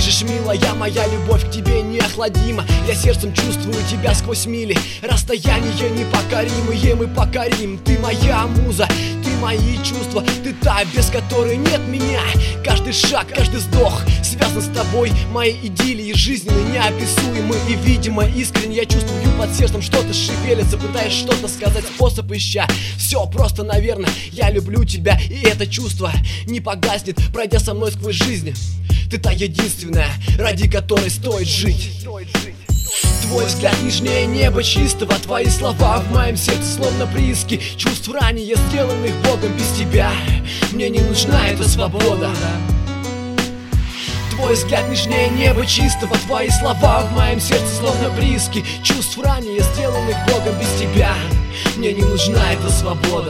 Слышишь, милая, моя любовь к тебе неохладима. Я сердцем чувствую тебя сквозь мили. Расстояние непокоримые мы покорим. Ты моя муза, ты мои чувства, ты та, без которой нет меня. Каждый шаг, каждый вздох связан с тобой. Мои идиллии жизненные неописуемы и, видимо, искренне я чувствую под сердцем что-то шевелится, пытаясь что-то сказать, способ ища. Все просто, наверное, я люблю тебя, и это чувство не погаснет, пройдя со мной сквозь жизнь. Ты та единственная, ради которой стоит жить. Твой взгляд нежнее неба чистого, твои слова в моем сердце словно прииски чувств ранее сделанных Богом. Без тебя мне не нужна эта свобода. Твой взгляд нежнее неба чистого, твои слова в моем сердце словно прииски чувств ранее сделанных Богом. Без тебя мне не нужна эта свобода.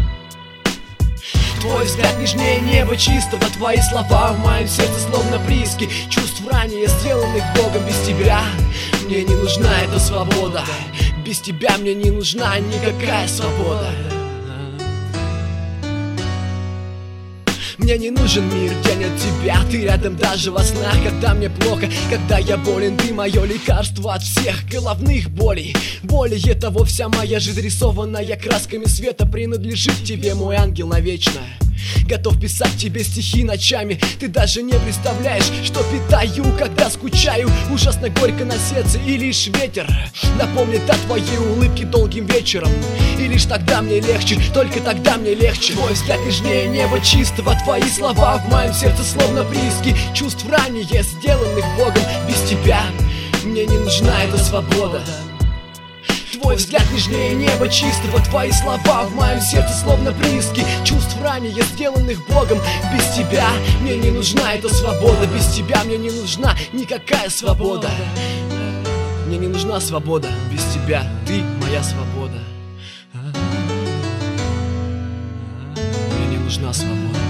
Твой взгляд нежнее неба чистого, твои слова в моем сердце словно прииски чувств ранее сделанных Богом. Без тебя мне не нужна эта свобода. Без тебя мне не нужна никакая свобода. Мне не нужен мир, где нет тебя. Ты рядом даже во снах, когда мне плохо, когда я болен. Ты мое лекарство от всех головных болей. Более того, вся моя жизнь, рисованная красками света, принадлежит тебе, мой ангел, навечно. Готов писать тебе стихи ночами. Ты даже не представляешь, что питаю, когда скучаю. Ужасно горько на сердце, и лишь ветер напомнит о твоей улыбке долгим вечером. И лишь тогда мне легче, только тогда мне легче. Твой взгляд нежнее неба чистого, твои слова в моем сердце словно прииски чувств ранее сделанных Богом. Без тебя мне не нужна эта свобода. Твой взгляд нежнее неба чистого, твои слова в моем сердце словно прииски чувств ранее сделанных Богом. Без тебя мне не нужна эта свобода. Без тебя мне не нужна никакая свобода. Мне не нужна свобода. Без тебя ты моя свобода. Мне не нужна свобода.